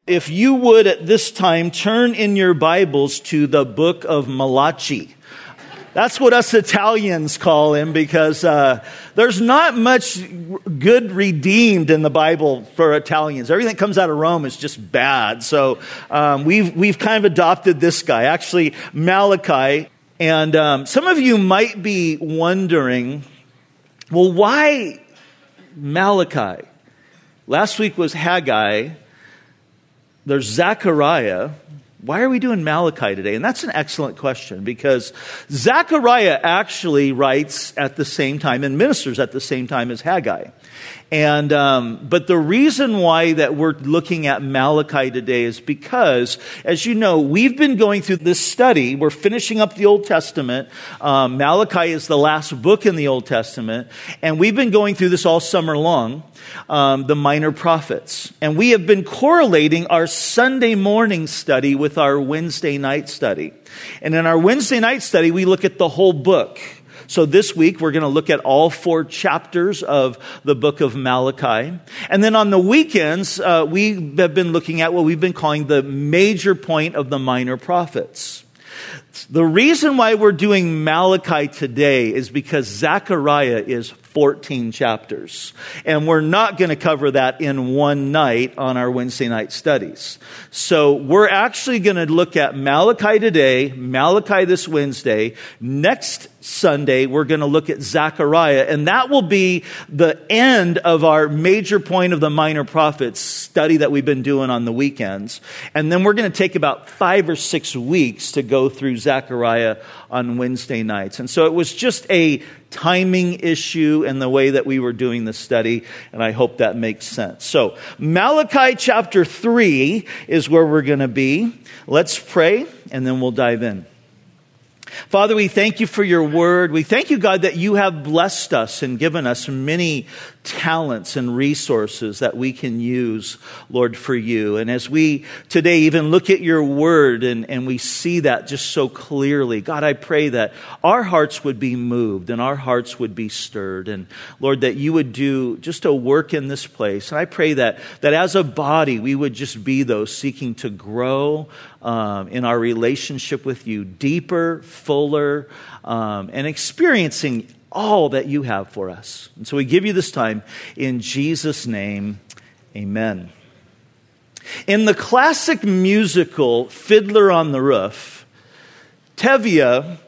If you would at this time turn in your Bibles to the book of Malachi. That's what us Italians call him because there's not much good redeemed in the Bible for Italians. Everything that comes out of Rome is just bad. So we've kind of adopted this guy, actually Malachi. And some of you might be wondering, well, why Malachi? Last week was Haggai. There's Zechariah. Why are we doing Malachi today? And that's an excellent question because Zechariah actually writes at the same time and ministers at the same time as Haggai. And but the reason why that we're looking at Malachi today is because, as you know, we've been going through this study. We're finishing up the Old Testament. Malachi is the last book in the Old Testament. And we've been going through this all summer long, the minor prophets. And we have been correlating our Sunday morning study with our Wednesday night study. And in our Wednesday night study, we look at the whole book. So this week, we're going to look at all 4 chapters of the book of Malachi. And then on the weekends, we have been looking at what we've been calling the major point of the minor prophets. The reason why we're doing Malachi today is because Zechariah is 14 chapters. And we're not going to cover that in one night on our Wednesday night studies. So we're actually going to look at Malachi today, Malachi this Wednesday. Next Sunday, we're going to look at Zechariah. And that will be the end of our major point of the minor prophets study that we've been doing on the weekends. And then we're going to take about 5 or 6 weeks to go through Zechariah on Wednesday nights. And so it was just a timing issue in the way that we were doing the study, and I hope that makes sense. So Malachi chapter 3 is where we're going to be. Let's pray, and then we'll dive in. Father, we thank you for your word. We thank you, God, that you have blessed us and given us many talents and resources that we can use, Lord, for you. And as we today even look at your word and we see that just so clearly, God, I pray that our hearts would be moved and our hearts would be stirred. And Lord, that you would do just a work in this place. And I pray that as a body, we would just be those seeking to grow in our relationship with you, deeper, fuller, and experiencing all that you have for us. And so we give you this time in Jesus' name, amen. In the classic musical Fiddler on the Roof, Tevye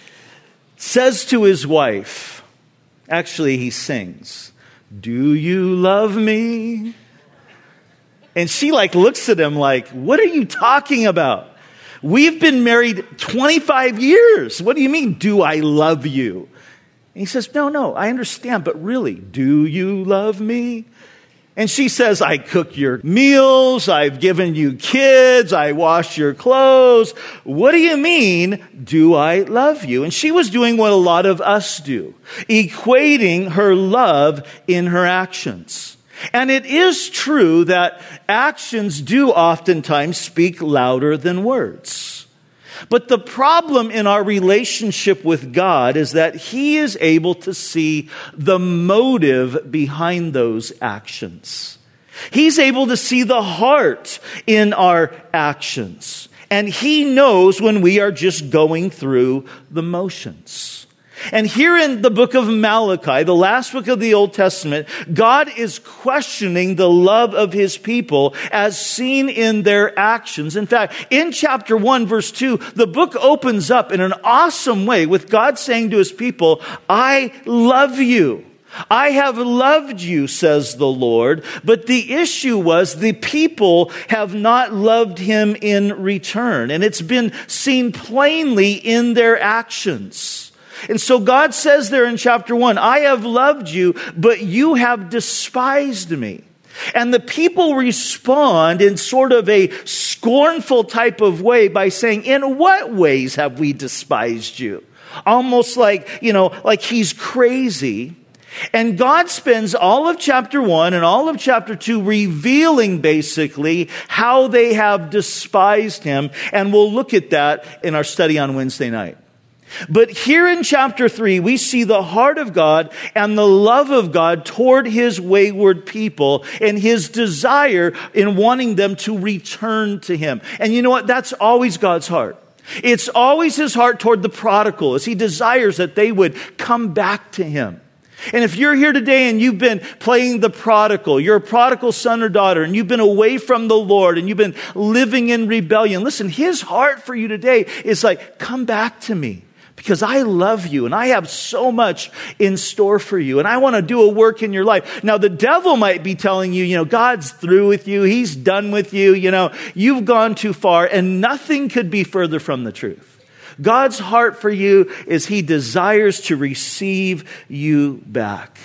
says to his wife, actually he sings, "Do you love me?" And she looks at him like, "What are you talking about? We've been married 25 years. What do you mean, do I love you?" And he says, No, I understand, but really, do you love me? And she says, "I cook your meals, I've given you kids, I wash your clothes. What do you mean, do I love you?" And she was doing what a lot of us do, equating her love in her actions. And it is true that actions do oftentimes speak louder than words. But the problem in our relationship with God is that He is able to see the motive behind those actions. He's able to see the heart in our actions. And He knows when we are just going through the motions. And here in the book of Malachi, the last book of the Old Testament, God is questioning the love of His people as seen in their actions. In fact, in chapter 1, verse 2, the book opens up in an awesome way with God saying to His people, "I love you. I have loved you, says the Lord." But the issue was the people have not loved Him in return. And it's been seen plainly in their actions. And so God says there in chapter 1, "I have loved you, but you have despised me." And the people respond in sort of a scornful type of way by saying, "In what ways have we despised you?" Almost like He's crazy. And God spends all of chapter 1 and all of chapter 2 revealing basically how they have despised Him. And we'll look at that in our study on Wednesday night. But here in chapter 3, we see the heart of God and the love of God toward his wayward people and his desire in wanting them to return to him. And you know what? That's always God's heart. It's always his heart toward the prodigal, as he desires that they would come back to him. And if you're here today and you've been playing the prodigal, you're a prodigal son or daughter, and you've been away from the Lord and you've been living in rebellion, listen, his heart for you today is like, come back to me. Because I love you and I have so much in store for you and I want to do a work in your life. Now the devil might be telling you, God's through with you. He's done with you. You've gone too far, and nothing could be further from the truth. God's heart for you is he desires to receive you back.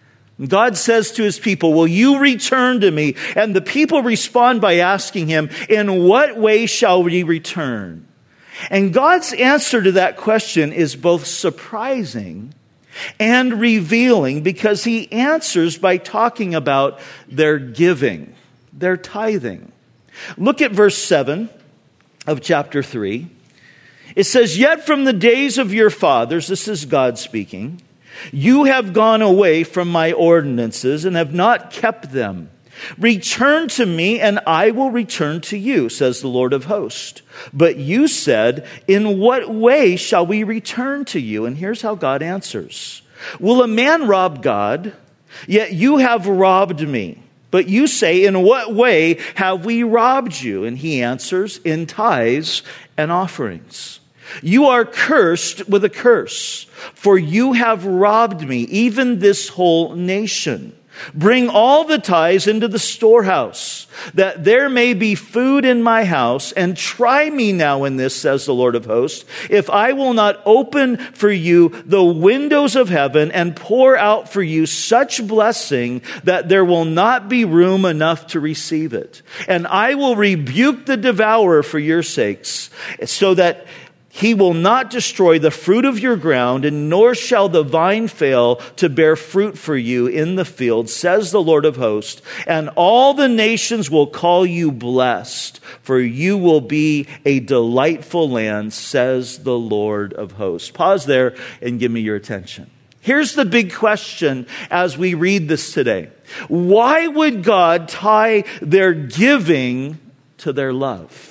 God says to his people, will you return to me? And the people respond by asking him, in what way shall we return? And God's answer to that question is both surprising and revealing, because he answers by talking about their giving, their tithing. Look at verse 7 of chapter 3. It says, yet from the days of your fathers, this is God speaking, you have gone away from my ordinances and have not kept them. Return to me, and I will return to you, says the Lord of hosts. But you said, in what way shall we return to you? And here's how God answers. Will a man rob God? Yet you have robbed me. But you say, in what way have we robbed you? And he answers, in tithes and offerings. You are cursed with a curse, for you have robbed me, even this whole nation. Bring all the tithes into the storehouse, that there may be food in my house, and try me now in this, says the Lord of hosts, if I will not open for you the windows of heaven and pour out for you such blessing that there will not be room enough to receive it. And I will rebuke the devourer for your sakes, so that he will not destroy the fruit of your ground, and nor shall the vine fail to bear fruit for you in the field, says the Lord of hosts. And all the nations will call you blessed, for you will be a delightful land, says the Lord of hosts. Pause there and give me your attention. Here's the big question as we read this today. Why would God tie their giving to their love?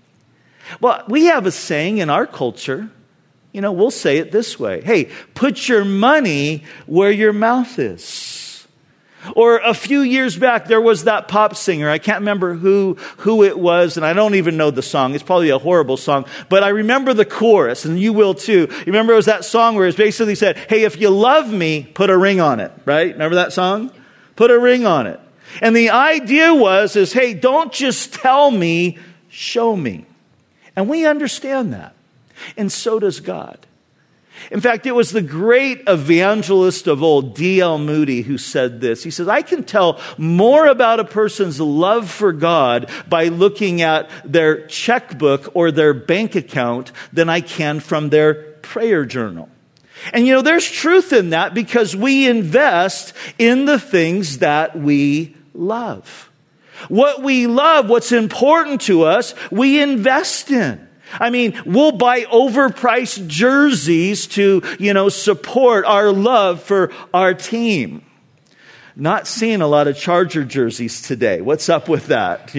Well, we have a saying in our culture, we'll say it this way. Hey, put your money where your mouth is. Or a few years back, there was that pop singer. I can't remember who it was, and I don't even know the song. It's probably a horrible song. But I remember the chorus, and you will too. You remember it was that song where it basically said, hey, if you love me, put a ring on it, right? Remember that song? Put a ring on it. And the idea is, hey, don't just tell me, show me. And we understand that. And so does God. In fact, it was the great evangelist of old, D.L. Moody, who said this. He says, I can tell more about a person's love for God by looking at their checkbook or their bank account than I can from their prayer journal. And there's truth in that, because we invest in the things that we love. What we love, what's important to us, we invest in. I mean, we'll buy overpriced jerseys to, support our love for our team. Not seeing a lot of Charger jerseys today. What's up with that,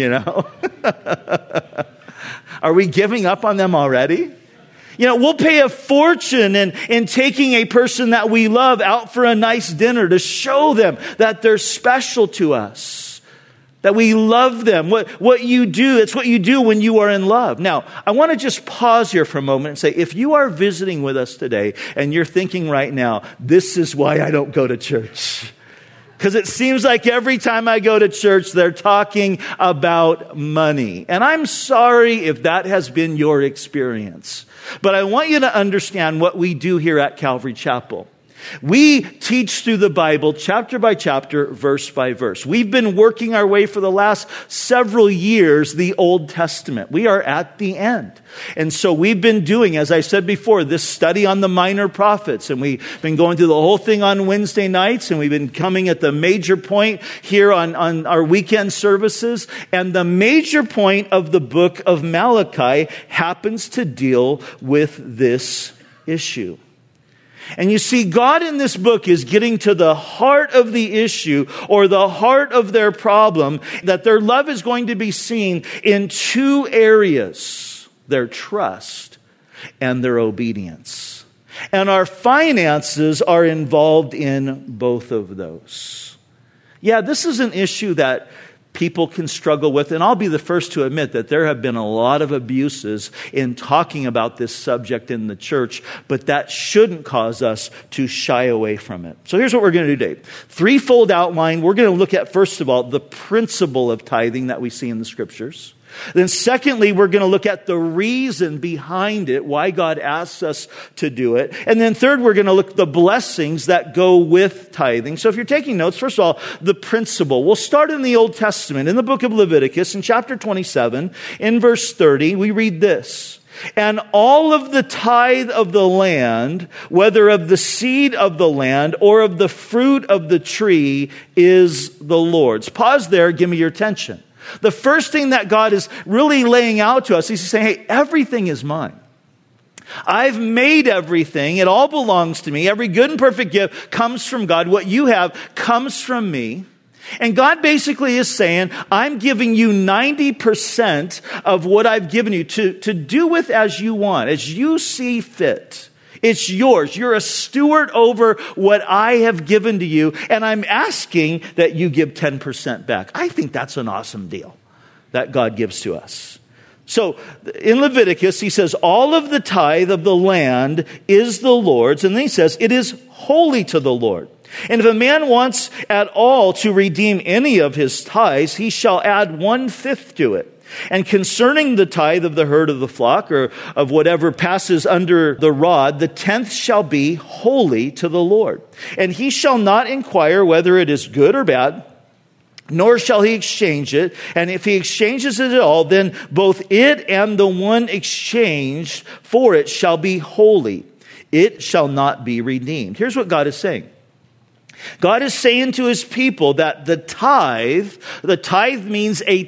Are we giving up on them already? We'll pay a fortune in taking a person that we love out for a nice dinner to show them that they're special to us. That we love them. What you do, it's what you do when you are in love. Now, I want to just pause here for a moment and say, if you are visiting with us today and you're thinking right now, this is why I don't go to church. Because it seems like every time I go to church, they're talking about money. And I'm sorry if that has been your experience. But I want you to understand what we do here at Calvary Chapel. We teach through the Bible chapter by chapter, verse by verse. We've been working our way for the last several years, the Old Testament. We are at the end. And so we've been doing, as I said before, this study on the minor prophets. And we've been going through the whole thing on Wednesday nights. And we've been coming at the major point here on our weekend services. And the major point of the book of Malachi happens to deal with this issue. And you see, God in this book is getting to the heart of the issue, or the heart of their problem, that their love is going to be seen in two areas: their trust and their obedience. And our finances are involved in both of those. Yeah, this is an issue that people can struggle with, and I'll be the first to admit that there have been a lot of abuses in talking about this subject in the church, but that shouldn't cause us to shy away from it. So here's what we're going to do today. Threefold outline. We're going to look at, first of all, the principle of tithing that we see in the Scriptures. Then secondly, we're going to look at the reason behind it, why God asks us to do it. And then third, we're going to look at the blessings that go with tithing. So if you're taking notes, first of all, the principle. We'll start in the Old Testament, in the book of Leviticus, in chapter 27, in verse 30, we read this: "And all of the tithe of the land, whether of the seed of the land or of the fruit of the tree, is the Lord's." Pause there, give me your attention. The first thing that God is really laying out to us, He's saying, hey, everything is mine. I've made everything. It all belongs to me. Every good and perfect gift comes from God. What you have comes from me. And God basically is saying, I'm giving you 90% of what I've given you to do with as you want, as you see fit. It's yours. You're a steward over what I have given to you, and I'm asking that you give 10% back. I think that's an awesome deal that God gives to us. So in Leviticus, he says, all of the tithe of the land is the Lord's, and then he says, it is holy to the Lord. And if a man wants at all to redeem any of his tithes, he shall add 1/5 to it. And concerning the tithe of the herd of the flock, or of whatever passes under the rod, the 10th shall be holy to the Lord. And he shall not inquire whether it is good or bad, nor shall he exchange it. And if he exchanges it at all, then both it and the one exchanged for it shall be holy. It shall not be redeemed. Here's what God is saying. God is saying to his people that the tithe means a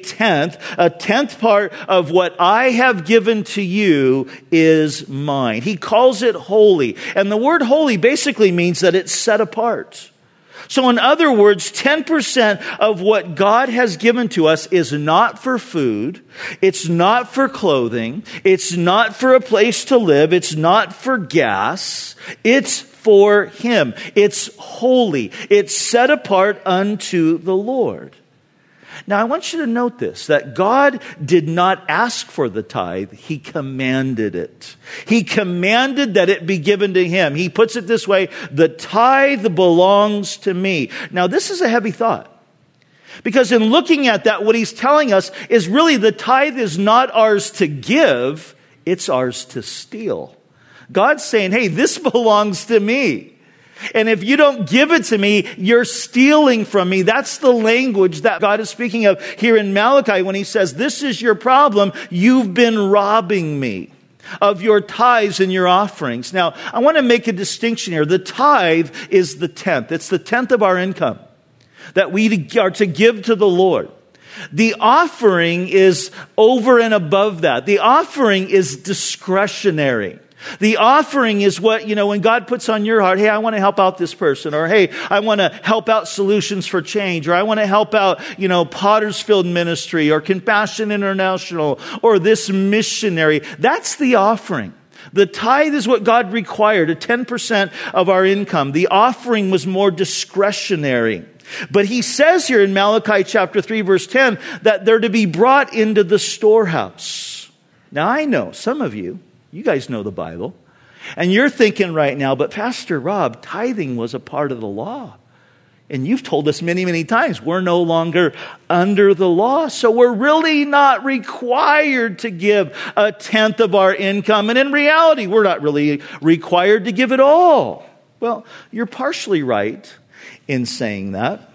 tenth part of what I have given to you is mine. He calls it holy. And the word holy basically means that it's set apart. So in other words, 10% of what God has given to us is not for food. It's not for clothing. It's not for a place to live. It's not for gas. It's for Him. It's holy. It's set apart unto the Lord. Now, I want you to note this, that God did not ask for the tithe. He commanded it. He commanded that it be given to Him. He puts it this way, the tithe belongs to me. Now, this is a heavy thought. Because in looking at that, what He's telling us is really the tithe is not ours to give, it's ours to steal. God's saying, hey, this belongs to me. And if you don't give it to me, you're stealing from me. That's the language that God is speaking of here in Malachi when He says, this is your problem. You've been robbing me of your tithes and your offerings. Now, I want to make a distinction here. The tithe is the 10th. It's the 10th of our income that we are to give to the Lord. The offering is over and above that. The offering is discretionary. The offering is what, when God puts on your heart, hey, I want to help out this person, or hey, I want to help out Solutions for Change, or I want to help out, Pottersfield Ministry, or Compassion International, or this missionary. That's the offering. The tithe is what God required, a 10% of our income. The offering was more discretionary. But He says here in Malachi chapter 3, verse 10, that they're to be brought into the storehouse. Now, I know some of you guys know the Bible, and you're thinking right now, but Pastor Rob, tithing was a part of the law. And you've told us many, many times, we're no longer under the law, so we're really not required to give 1/10 of our income. And in reality, we're not really required to give it all. Well, you're partially right in saying that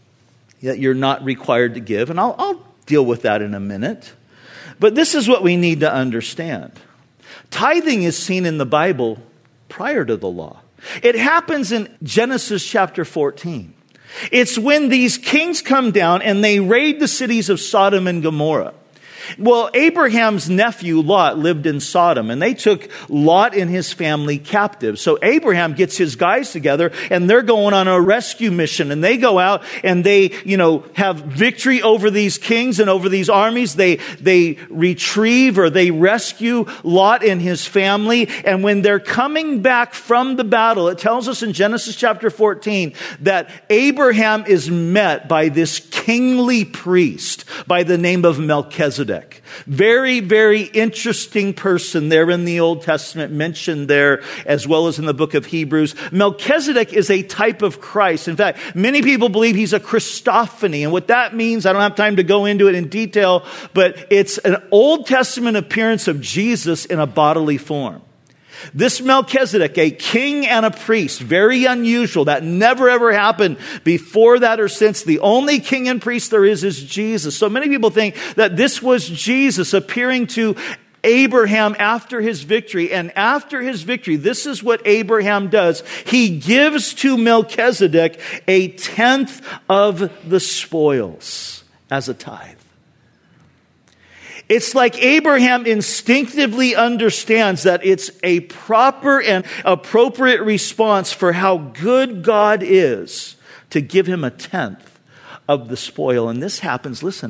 you're not required to give, and I'll deal with that in a minute. But this is what we need to understand. Tithing is seen in the Bible prior to the law. It happens in Genesis chapter 14. It's when these kings come down and they raid the cities of Sodom and Gomorrah. Well, Abraham's nephew Lot lived in Sodom, and they took Lot and his family captive. So Abraham gets his guys together, and they're going on a rescue mission, and they go out and they, have victory over these kings and over these armies. They retrieve or they rescue Lot and his family. And when they're coming back from the battle, it tells us in Genesis chapter 14 that Abraham is met by this kingly priest by the name of Melchizedek. Very, very interesting person there in the Old Testament, mentioned there as well as in the book of Hebrews. Melchizedek is a type of Christ. In fact, many people believe he's a Christophany. And what that means, I don't have time to go into it in detail, but it's an Old Testament appearance of Jesus in a bodily form. This Melchizedek, a king and a priest, very unusual. That never ever happened before that or since. The only king and priest there is Jesus. So many people think that this was Jesus appearing to Abraham after his victory. And after his victory, this is what Abraham does. He gives to Melchizedek a tenth of the spoils as a tithe. It's like Abraham instinctively understands that it's a proper and appropriate response for how good God is to give him a tenth of the spoil. And this happens, listen,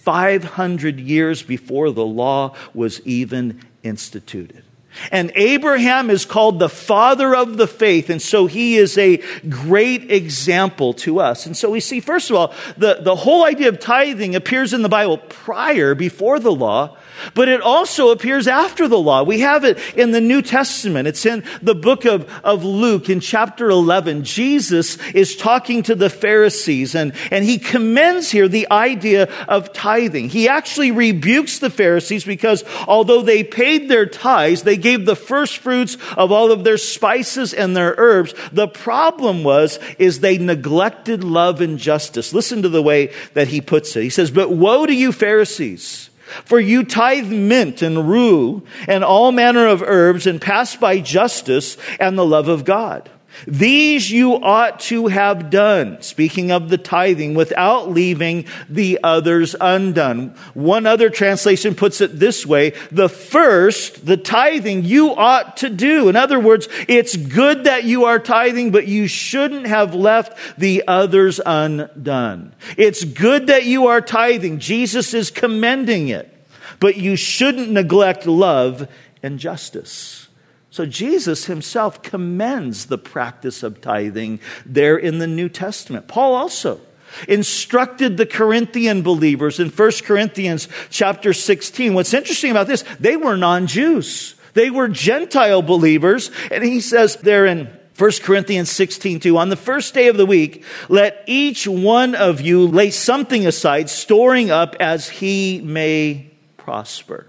500 years before the law was even instituted. And Abraham is called the father of the faith, and so he is a great example to us. And so we see, first of all, the whole idea of tithing appears in the Bible before the law, but it also appears after the law. We have it in the New Testament. It's in the book of Luke in chapter 11. Jesus is talking to the Pharisees, and he commends here the idea of tithing. He actually rebukes the Pharisees because although they paid their tithes, they gave the first fruits of all of their spices and their herbs. The problem is they neglected love and justice. Listen to the way that he puts it. He says, "But woe to you, Pharisees! For you tithe mint and rue and all manner of herbs and pass by justice and the love of God. These you ought to have done," speaking of the tithing, "without leaving the others undone." One other translation puts it this way: the first, the tithing, you ought to do. In other words, it's good that you are tithing, but you shouldn't have left the others undone. It's good that you are tithing. Jesus is commending it, but you shouldn't neglect love and justice. So Jesus himself commends the practice of tithing there in the New Testament. Paul also instructed the Corinthian believers in 1 Corinthians chapter 16. What's interesting about this, they were non-Jews. They were Gentile believers. And he says there in 1 Corinthians 16:2, "On the first day of the week, let each one of you lay something aside, storing up as he may prosper."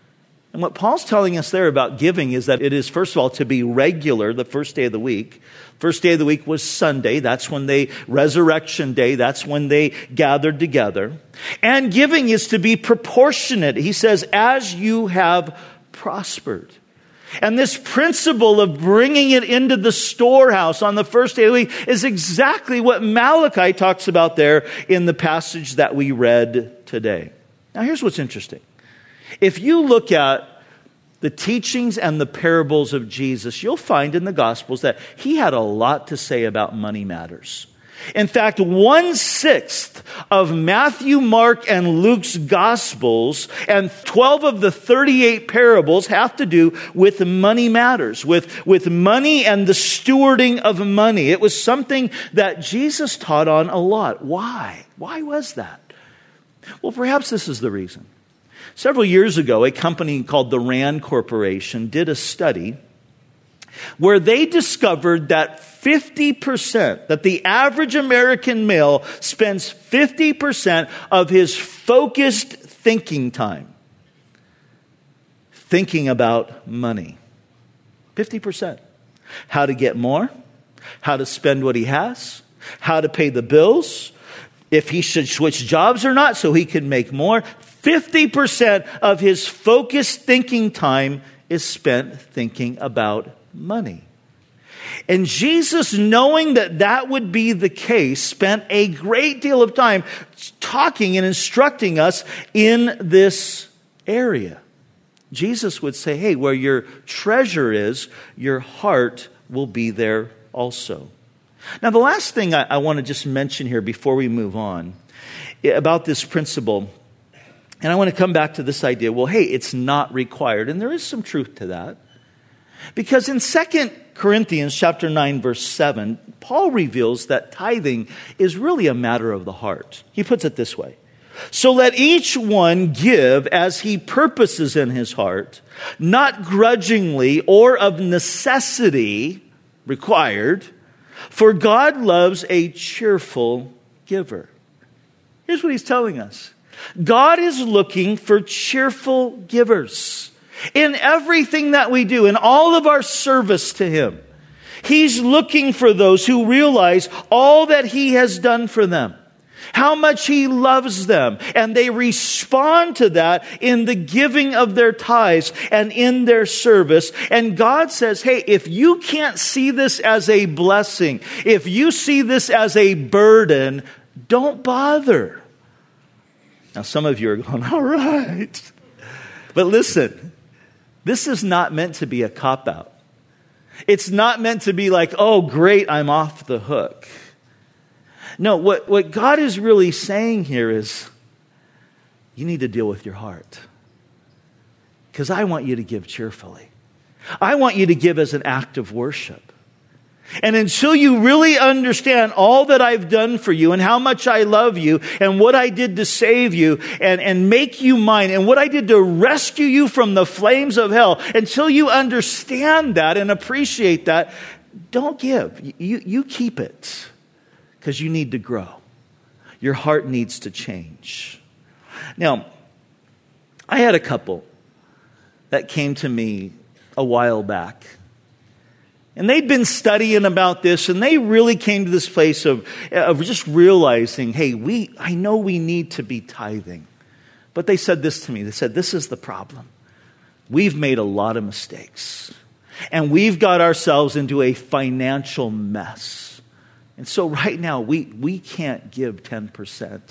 And what Paul's telling us there about giving is that it is, first of all, to be regular, the first day of the week. First day of the week was Sunday. That's when Resurrection Day, that's when they gathered together. And giving is to be proportionate. He says, as you have prospered. And this principle of bringing it into the storehouse on the first day of the week is exactly what Malachi talks about there in the passage that we read today. Now here's what's interesting. If you look at the teachings and the parables of Jesus, you'll find in the Gospels that he had a lot to say about money matters. In fact, 1/6 of Matthew, Mark, and Luke's Gospels and 12 of the 38 parables have to do with money matters, with money and the stewarding of money. It was something that Jesus taught on a lot. Why? Why was that? Well, perhaps this is the reason. Several years ago, a company called the Rand Corporation did a study where they discovered that 50%, that the average American male spends 50% of his focused thinking time thinking about money. 50%. How to get more, how to spend what he has, how to pay the bills, if he should switch jobs or not so he can make more. 50% of his focused thinking time is spent thinking about money. And Jesus, knowing that would be the case, spent a great deal of time talking and instructing us in this area. Jesus would say, hey, where your treasure is, your heart will be there also. Now, the last thing I want to just mention here before we move on about this principle, and I want to come back to this idea, well, hey, it's not required. And there is some truth to that. Because in 2 Corinthians chapter 9, verse 7, Paul reveals that tithing is really a matter of the heart. He puts it this way. So let each one give as he purposes in his heart, not grudgingly or of necessity required, for God loves a cheerful giver. Here's what he's telling us. God is looking for cheerful givers in everything that we do, in all of our service to him. He's looking for those who realize all that he has done for them, how much he loves them, and they respond to that in the giving of their tithes and in their service. And God says, hey, if you can't see this as a blessing, if you see this as a burden, don't bother. Now, some of you are going, all right. But listen, this is not meant to be a cop-out. It's not meant to be like, oh, great, I'm off the hook. No, what God is really saying here is, you need to deal with your heart. Because I want you to give cheerfully. I want you to give as an act of worship. And until you really understand all that I've done for you and how much I love you and what I did to save you and make you mine and what I did to rescue you from the flames of hell, until you understand that and appreciate that, don't give. You keep it, because you need to grow. Your heart needs to change. Now, I had a couple that came to me a while back. And they'd been studying about this, and they really came to this place of just realizing, hey, I know we need to be tithing. But they said this to me. They said, this is the problem. We've made a lot of mistakes. And we've got ourselves into a financial mess. And so right now, we can't give 10%.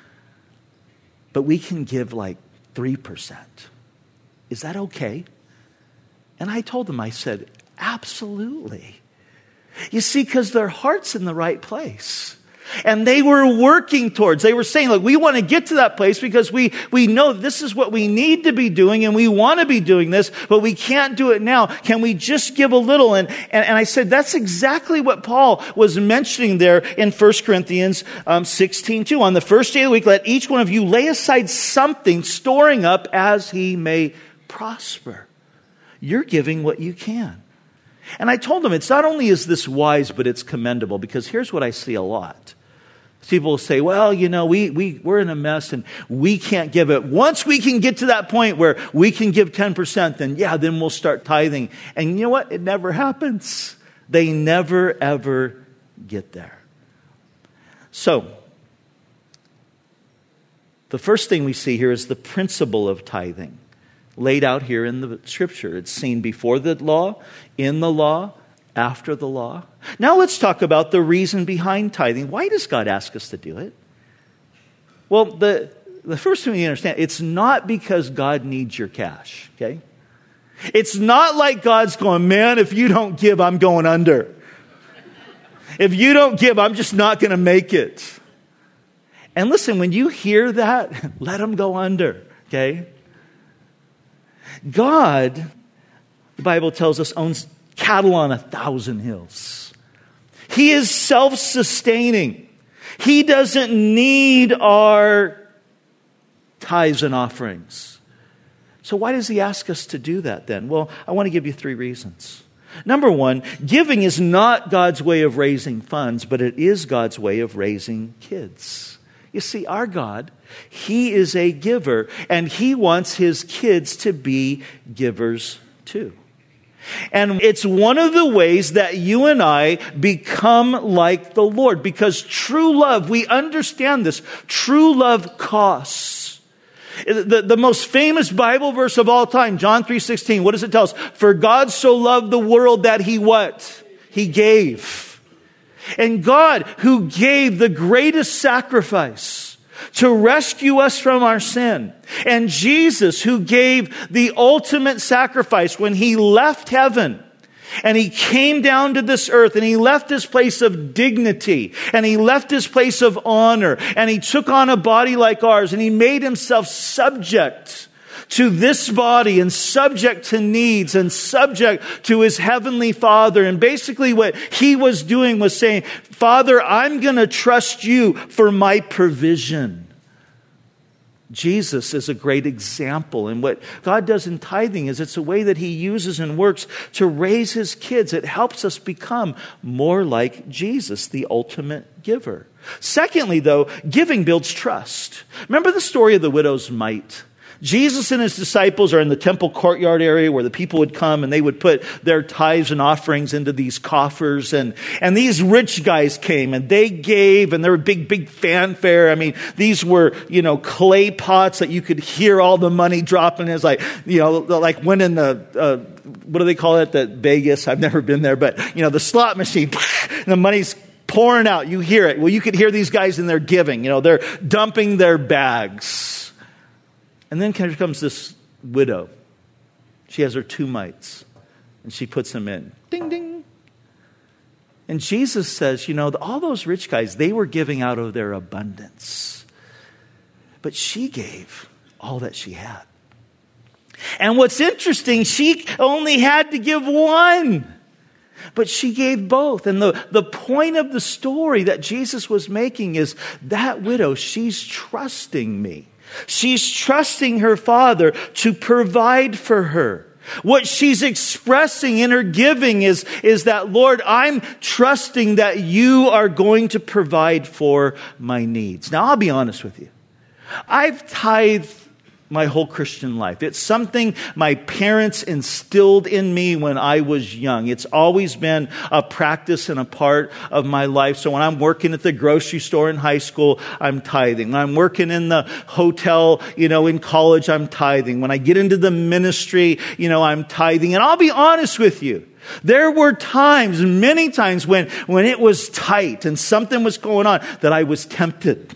But we can give like 3%. Is that okay? And I told them, I said, absolutely. You see, because their heart's in the right place. And they were working towards, they were saying, look, we want to get to that place because we know this is what we need to be doing and we want to be doing this, but we can't do it now. Can we just give a little? And I said, that's exactly what Paul was mentioning there in 1 Corinthians 16:2. On the first day of the week, let each one of you lay aside something, storing up as he may prosper. You're giving what you can. And I told them, it's not only is this wise, but it's commendable, because here's what I see a lot. People will say, well, you know, we're in a mess and we can't give it. Once we can get to that point where we can give 10%, then we'll start tithing. And you know what? It never happens. They never, ever get there. So, the first thing we see here is the principle of tithing, laid out here in the scripture. It's seen before the law, in the law, after the law. Now let's talk about the reason behind tithing. Why does God ask us to do it? Well, the first thing you understand, it's not because God needs your cash, okay? It's not like God's going, man, if you don't give, I'm going under. If you don't give, I'm just not going to make it. And listen, when you hear that, let them go under, okay? God, the Bible tells us, owns cattle on 1,000 hills. He is self-sustaining. He doesn't need our tithes and offerings. So why does he ask us to do that then? Well, I want to give you 3 reasons. Number 1, giving is not God's way of raising funds, but it is God's way of raising kids. You see, our God, he is a giver, and he wants his kids to be givers too. And it's one of the ways that you and I become like the Lord, because true love, we understand this, true love costs. The most famous Bible verse of all time, John 3:16, what does it tell us? For God so loved the world that he what? He gave. And God, who gave the greatest sacrifice to rescue us from our sin. And Jesus, who gave the ultimate sacrifice when he left heaven and he came down to this earth and he left his place of dignity and he left his place of honor and he took on a body like ours and he made himself subject to this body and subject to needs and subject to his heavenly Father. And basically what he was doing was saying, Father, I'm going to trust you for my provision. Jesus is a great example. And what God does in tithing is it's a way that he uses and works to raise his kids. It helps us become more like Jesus, the ultimate giver. Secondly, though, giving builds trust. Remember the story of the widow's mite? Jesus and his disciples are in the temple courtyard area where the people would come and they would put their tithes and offerings into these coffers. And these rich guys came and they gave, and there were big fanfare. I mean, these were, clay pots that you could hear all the money dropping. It's like, like when in the, what do they call it? That Vegas? I've never been there, but the slot machine, and the money's pouring out. You hear it. Well, you could hear these guys in their giving. They're dumping their bags. And then here comes this widow. She has her 2 mites. And she puts them in. Ding, ding. And Jesus says, all those rich guys, they were giving out of their abundance. But she gave all that she had. And what's interesting, she only had to give 1. But she gave both. And the point of the story that Jesus was making is that widow, she's trusting me. She's trusting her Father to provide for her. What she's expressing in her giving is that, Lord, I'm trusting that you are going to provide for my needs. Now, I'll be honest with you. I've tithed my whole Christian life. It's something my parents instilled in me when I was young. It's always been a practice and a part of my life. So when I'm working at the grocery store in high school, I'm tithing. When I'm working in the hotel, in college, I'm tithing. When I get into the ministry, I'm tithing. And I'll be honest with you. There were times, many times when it was tight and something was going on that I was tempted.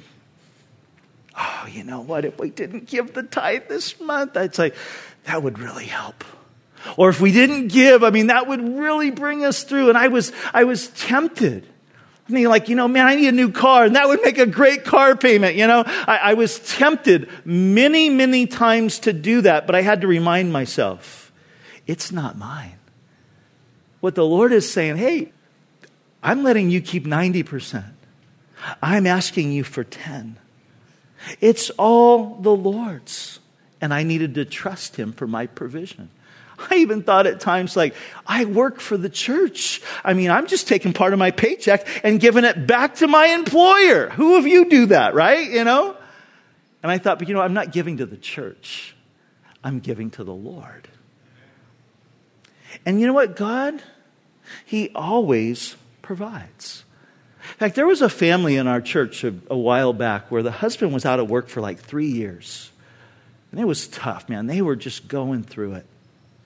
Oh, you know what? If we didn't give the tithe this month, I'd say, that would really help. Or if we didn't give, that would really bring us through. And I was tempted. Man, I need a new car, and that would make a great car payment, I was tempted many, many times to do that, but I had to remind myself, it's not mine. What the Lord is saying, hey, I'm letting you keep 90%. I'm asking you for 10%. It's all the Lord's. And I needed to trust him for my provision. I even thought at times I work for the church. I'm just taking part of my paycheck and giving it back to my employer. Who of you do that, right? And I thought, but I'm not giving to the church. I'm giving to the Lord. And you know what? God, he always provides. In fact, there was a family in our church a while back where the husband was out of work for 3 years. And it was tough, man. They were just going through it.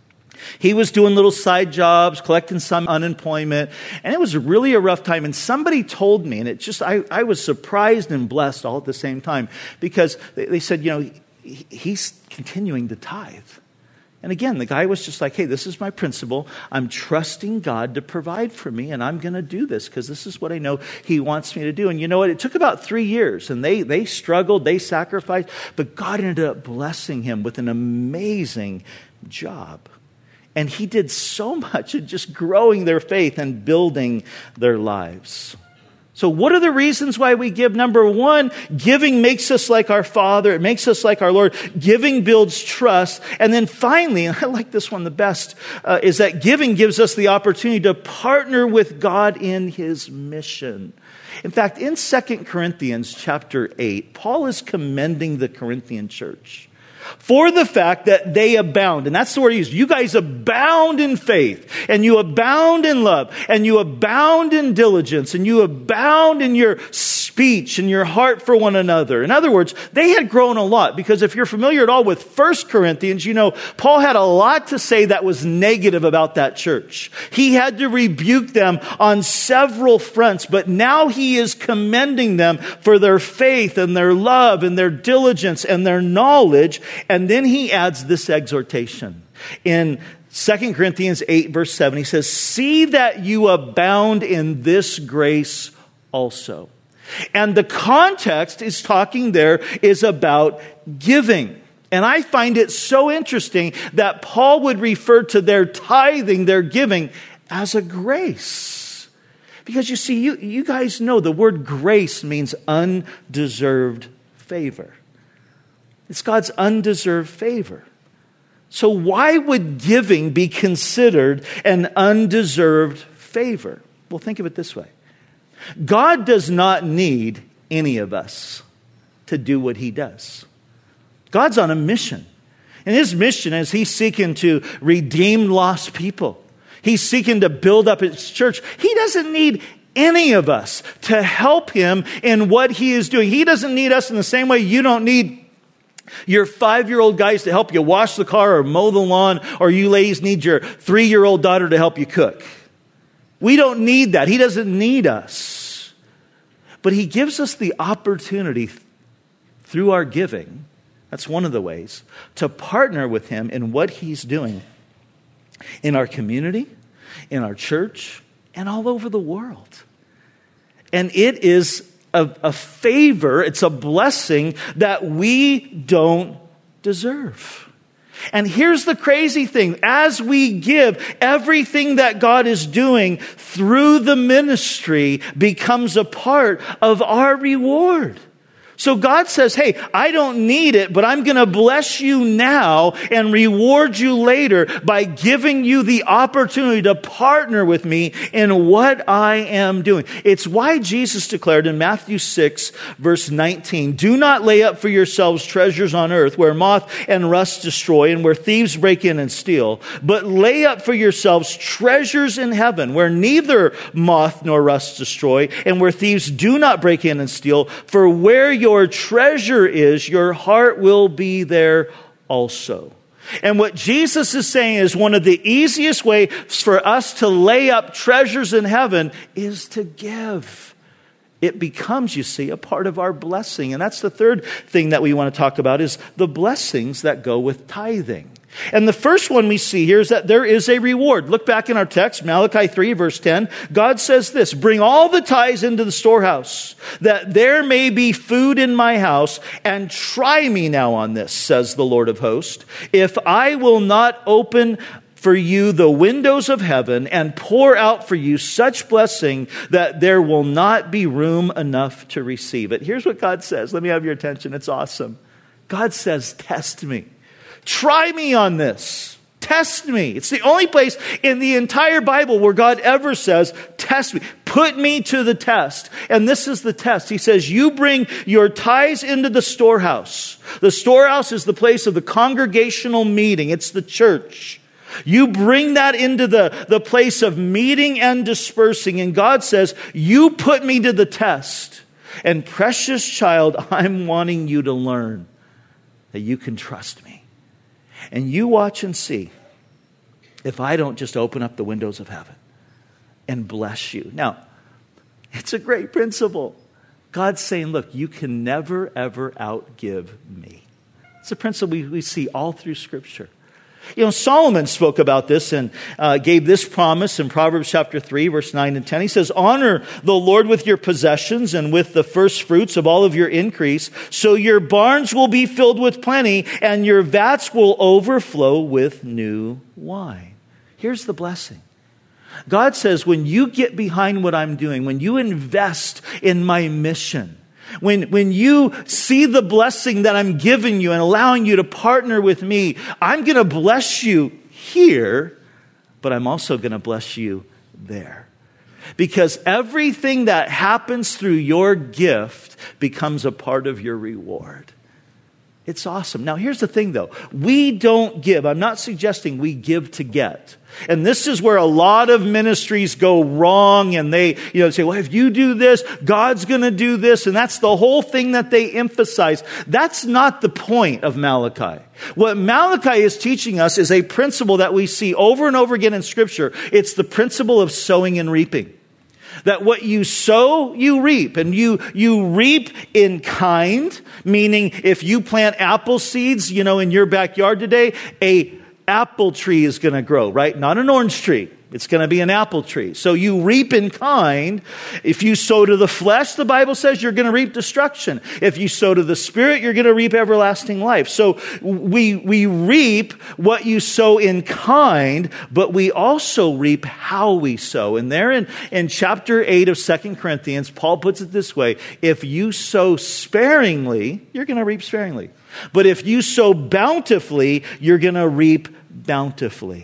He was doing little side jobs, collecting some unemployment, and it was really a rough time. And somebody told me, and I was surprised and blessed all at the same time, because they said, he's continuing to tithe. And again, the guy was just like, hey, this is my principle. I'm trusting God to provide for me, and I'm going to do this because this is what I know he wants me to do. And you know what? It took about 3 years, and they struggled, they sacrificed, but God ended up blessing him with an amazing job. And he did so much in just growing their faith and building their lives. So what are the reasons why we give? Number 1, giving makes us like our Father. It makes us like our Lord. Giving builds trust. And then finally, and I like this one the best, is that giving gives us the opportunity to partner with God in his mission. In fact, in 2 Corinthians chapter 8, Paul is commending the Corinthian church for the fact that they abound. And that's the word he used. You guys abound in faith, and you abound in love, and you abound in diligence, and you abound in your speech and your heart for one another. In other words, they had grown a lot, because if you're familiar at all with 1 Corinthians, you know, Paul had a lot to say that was negative about that church. He had to rebuke them on several fronts, but now he is commending them for their faith and their love and their diligence and their knowledge. And then he adds this exhortation. In 2 Corinthians 8, verse 7, he says, "See that you abound in this grace also." And the context is talking there is about giving. And I find it so interesting that Paul would refer to their tithing, their giving, as a grace. Because you see, you guys know the word grace means undeserved favor. It's God's undeserved favor. So why would giving be considered an undeserved favor? Well, think of it this way. God does not need any of us to do what he does. God's on a mission. And his mission is he's seeking to redeem lost people. He's seeking to build up his church. He doesn't need any of us to help him in what he is doing. He doesn't need us in the same way you don't need your 5-year-old guys to help you wash the car or mow the lawn, or you ladies need your 3-year-old daughter to help you cook. We don't need that. He doesn't need us. But he gives us the opportunity through our giving, that's one of the ways, to partner with him in what he's doing in our community, in our church, and all over the world. And it is a favor, it's a blessing that we don't deserve. And here's the crazy thing. As we give, everything that God is doing through the ministry becomes a part of our reward. So God says, hey, I don't need it, but I'm going to bless you now and reward you later by giving you the opportunity to partner with me in what I am doing. It's why Jesus declared in Matthew 6, verse 19, "Do not lay up for yourselves treasures on earth where moth and rust destroy and where thieves break in and steal, but lay up for yourselves treasures in heaven where neither moth nor rust destroy and where thieves do not break in and steal. For where your treasure is, your heart will be there also." And what Jesus is saying is one of the easiest ways for us to lay up treasures in heaven is to give. It becomes, you see, a part of our blessing. And that's the third thing that we want to talk about is the blessings that go with tithing. And the first one we see here is that there is a reward. Look back in our text, Malachi 3, verse 10. God says this, "Bring all the tithes into the storehouse, that there may be food in my house, and try me now on this, says the Lord of hosts, if I will not open for you the windows of heaven and pour out for you such blessing that there will not be room enough to receive it." Here's what God says. Let me have your attention. It's awesome. God says, test me. Try me on this. Test me. It's the only place in the entire Bible where God ever says, test me. Put me to the test. And this is the test. He says, you bring your tithes into the storehouse. The storehouse is the place of the congregational meeting. It's the church. You bring that into the place of meeting and dispersing. And God says, you put me to the test. And precious child, I'm wanting you to learn that you can trust me. And you watch and see if I don't just open up the windows of heaven and bless you. Now, it's a great principle. God's saying, look, you can never, ever outgive me. It's a principle we see all through Scripture. You know, Solomon spoke about this and gave this promise in Proverbs chapter 3, verse 9 and 10. He says, honor the Lord with your possessions and with the first fruits of all of your increase, so your barns will be filled with plenty and your vats will overflow with new wine. Here's the blessing. God says, when you get behind what I'm doing, when you invest in my mission, when you see the blessing that I'm giving you and allowing you to partner with me, I'm going to bless you here, but I'm also going to bless you there. Because everything that happens through your gift becomes a part of your reward. It's awesome. Now, here's the thing, though. We don't give. I'm not suggesting we give to get. And this is where a lot of ministries go wrong, and they, say, well, if you do this, God's going to do this. And that's the whole thing that they emphasize. That's not the point of Malachi. What Malachi is teaching us is a principle that we see over and over again in Scripture. It's the principle of sowing and reaping. That what you sow, you reap. And you reap in kind, meaning if you plant apple seeds, in your backyard today, a apple tree is going to grow, right? Not an orange tree. It's going to be an apple tree. So you reap in kind. If you sow to the flesh, the Bible says you're going to reap destruction. If you sow to the Spirit, you're going to reap everlasting life. So we reap what you sow in kind, but we also reap how we sow. And there in chapter 8 of 2 Corinthians, Paul puts it this way: if you sow sparingly, you're going to reap sparingly. But if you sow bountifully, you're going to reap bountifully.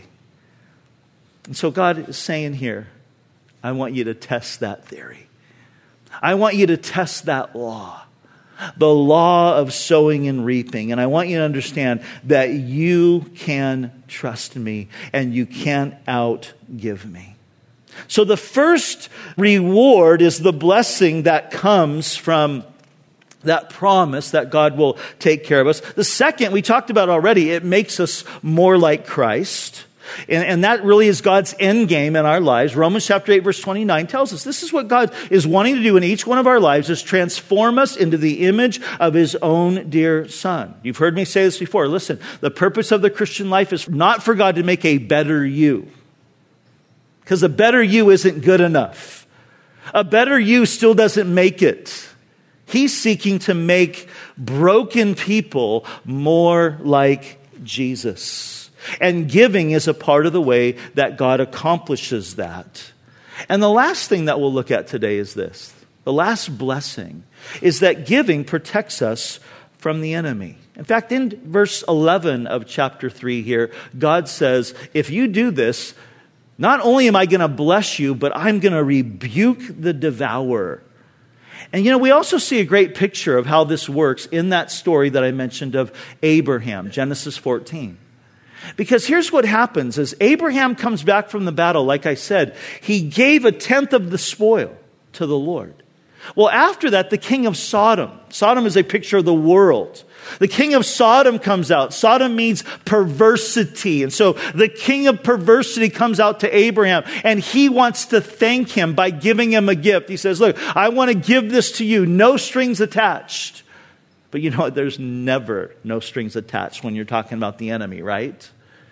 And so God is saying here, I want you to test that theory. I want you to test that law. The law of sowing and reaping. And I want you to understand that you can trust me and you can't outgive me. So the first reward is the blessing that comes from that promise that God will take care of us. The second, we talked about already, it makes us more like Christ. And that really is God's end game in our lives. Romans chapter 8, verse 29 tells us this is what God is wanting to do in each one of our lives, is transform us into the image of His own dear Son. You've heard me say this before. Listen, the purpose of the Christian life is not for God to make a better you. Because a better you isn't good enough. A better you still doesn't make it. He's seeking to make broken people more like Jesus. And giving is a part of the way that God accomplishes that. And the last thing that we'll look at today is this. The last blessing is that giving protects us from the enemy. In fact, in verse 11 of chapter 3 here, God says, if you do this, not only am I going to bless you, but I'm going to rebuke the devourer. And we also see a great picture of how this works in that story that I mentioned of Abraham, Genesis 14. Because here's what happens. As Abraham comes back from the battle, like I said, he gave 1/10 of the spoil to the Lord. Well, after that, the king of Sodom. Sodom is a picture of the world. The king of Sodom comes out. Sodom means perversity. And so the king of perversity comes out to Abraham, and he wants to thank him by giving him a gift. He says, look, I want to give this to you. No strings attached. But you know what? There's never no strings attached when you're talking about the enemy, right?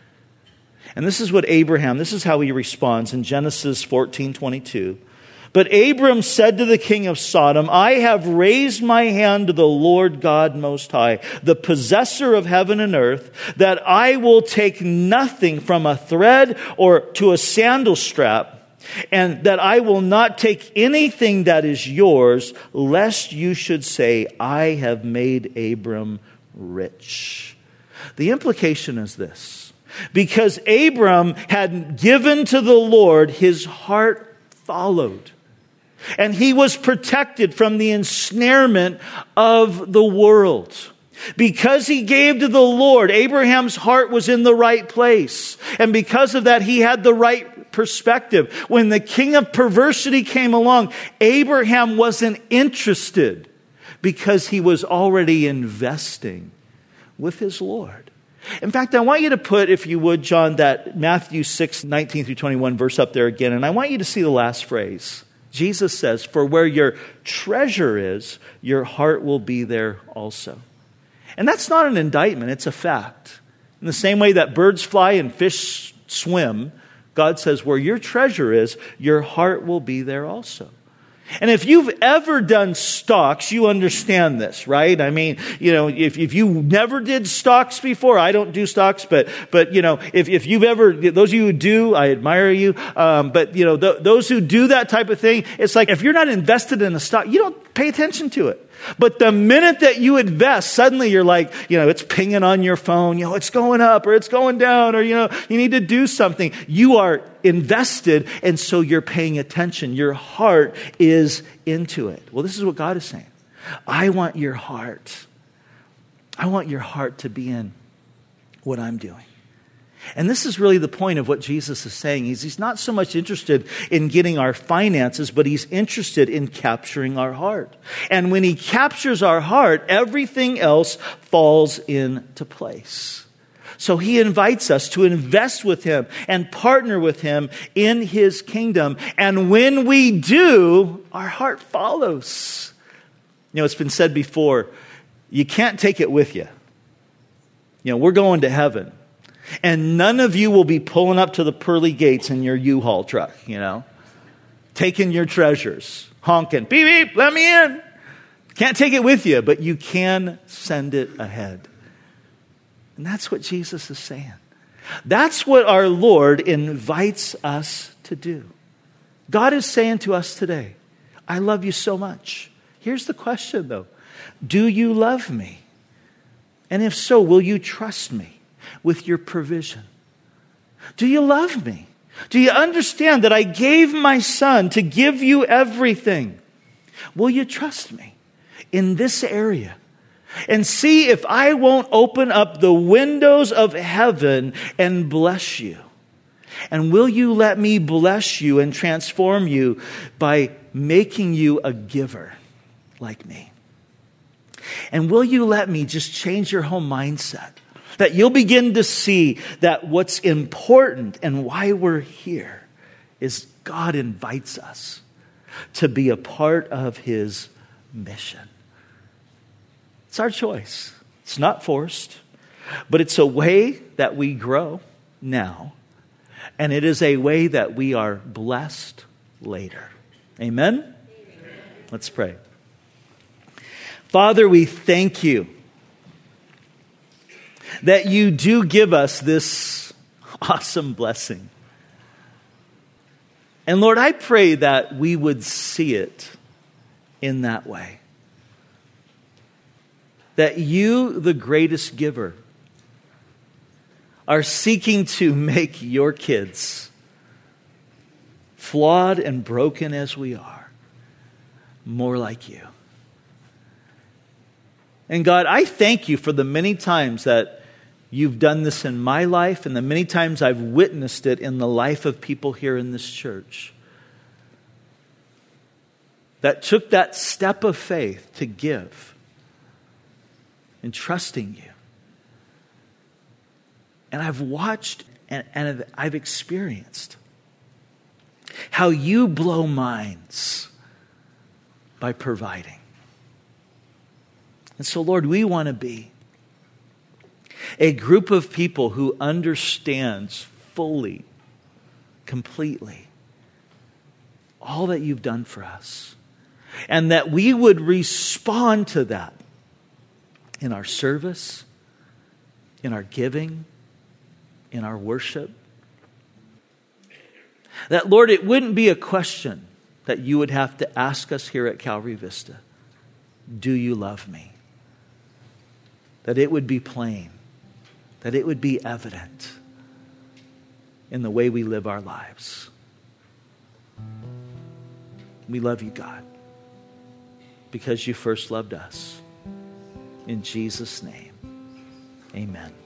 And this is how he responds in Genesis 14:22. But Abram said to the king of Sodom, I have raised my hand to the Lord God Most High, the possessor of heaven and earth, that I will take nothing from a thread or to a sandal strap, and that I will not take anything that is yours, lest you should say, I have made Abram rich. The implication is this. Because Abram had given to the Lord, his heart followed. And he was protected from the ensnarement of the world. Because he gave to the Lord, Abraham's heart was in the right place. And because of that, he had the right perspective. When the king of perversity came along, Abraham wasn't interested because he was already investing with his Lord. In fact, I want you to put, if you would, John, that Matthew 6:19-21 verse up there again. And I want you to see the last phrase. Jesus says, for where your treasure is, your heart will be there also. And that's not an indictment, it's a fact. In the same way that birds fly and fish swim, God says, where your treasure is, your heart will be there also. And if you've ever done stocks, you understand this, right? I mean, if you never did stocks before, I don't do stocks, but if you've ever, those of you who do, I admire you. But those who do that type of thing, it's like if you're not invested in a stock, you don't pay attention to it. But the minute that you invest, suddenly you're like, it's pinging on your phone, it's going up or it's going down, or, you need to do something. You are invested, and so you're paying attention. Your heart is into it. Well, this is what God is saying. I want your heart. I want your heart to be in what I'm doing. And this is really the point of what Jesus is saying. He's not so much interested in getting our finances, but he's interested in capturing our heart. And when he captures our heart, everything else falls into place. So he invites us to invest with him and partner with him in his kingdom. And when we do, our heart follows. You know, it's been said before, you can't take it with you. You know, we're going to heaven. And none of you will be pulling up to the pearly gates in your U-Haul truck, you know, taking your treasures, honking, beep, beep, let me in. Can't take it with you, but you can send it ahead. And that's what Jesus is saying. That's what our Lord invites us to do. God is saying to us today, I love you so much. Here's the question, though. Do you love me? And if so, will you trust me with your provision? Do you love me? Do you understand that I gave my son to give you everything? Will you trust me in this area? And see if I won't open up the windows of heaven and bless you. And will you let me bless you and transform you by making you a giver like me? And will you let me just change your whole mindset? That you'll begin to see that what's important and why we're here is God invites us to be a part of his mission. It's our choice. It's not forced, but it's a way that we grow now, and it is a way that we are blessed later. Amen? Amen. Let's pray. Father, we thank you that you do give us this awesome blessing. And Lord, I pray that we would see it in that way. That you, the greatest giver, are seeking to make your kids, flawed and broken as we are, more like you. And God, I thank you for the many times that you've done this in my life and the many times I've witnessed it in the life of people here in this church that took that step of faith to give and trusting you. And I've watched and I've experienced how you blow minds by providing. And so, Lord, we want to be a group of people who understands fully, completely, all that you've done for us. And that we would respond to that in our service, in our giving, in our worship. That, Lord, it wouldn't be a question that you would have to ask us here at Calvary Vista. Do you love me? That it would be plain. That it would be evident in the way we live our lives. We love you, God, because you first loved us. In Jesus' name, amen.